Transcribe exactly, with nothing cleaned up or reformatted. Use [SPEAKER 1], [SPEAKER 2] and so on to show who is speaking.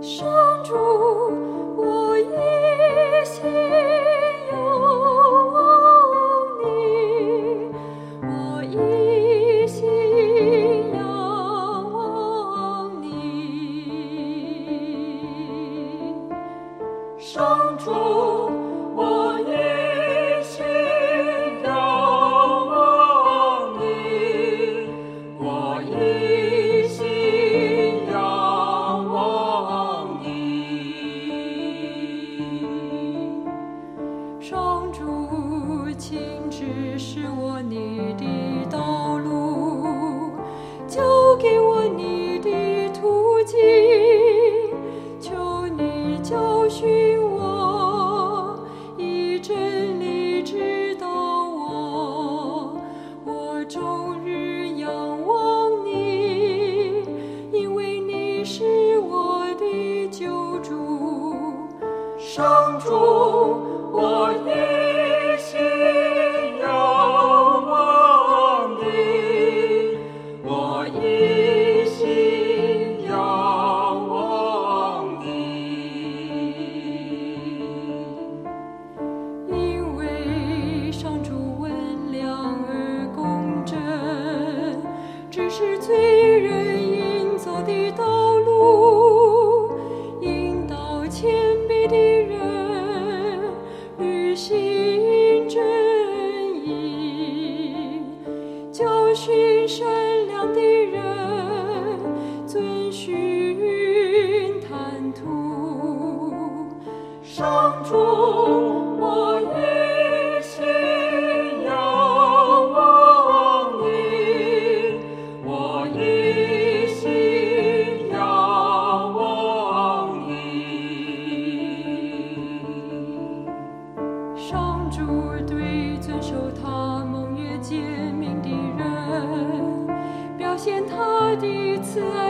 [SPEAKER 1] 上主，我一心仰望你，我一心仰望你。上主，我一心仰望你，我一心仰望你。上主，请指示我你的道路，教给我你的途径，求你教训我，以真理指导我。我终日仰望你，因为你是我的救主。上主，我一心仰望你，我一心仰望你。因为上主温良而公正，只是罪人应走的道路，引导谦卑的人履行正义，教训善良的人遵循坦途。上主，我一心仰望你，我一心仰望你。上主对遵守他盟约诫命的人，表现他的慈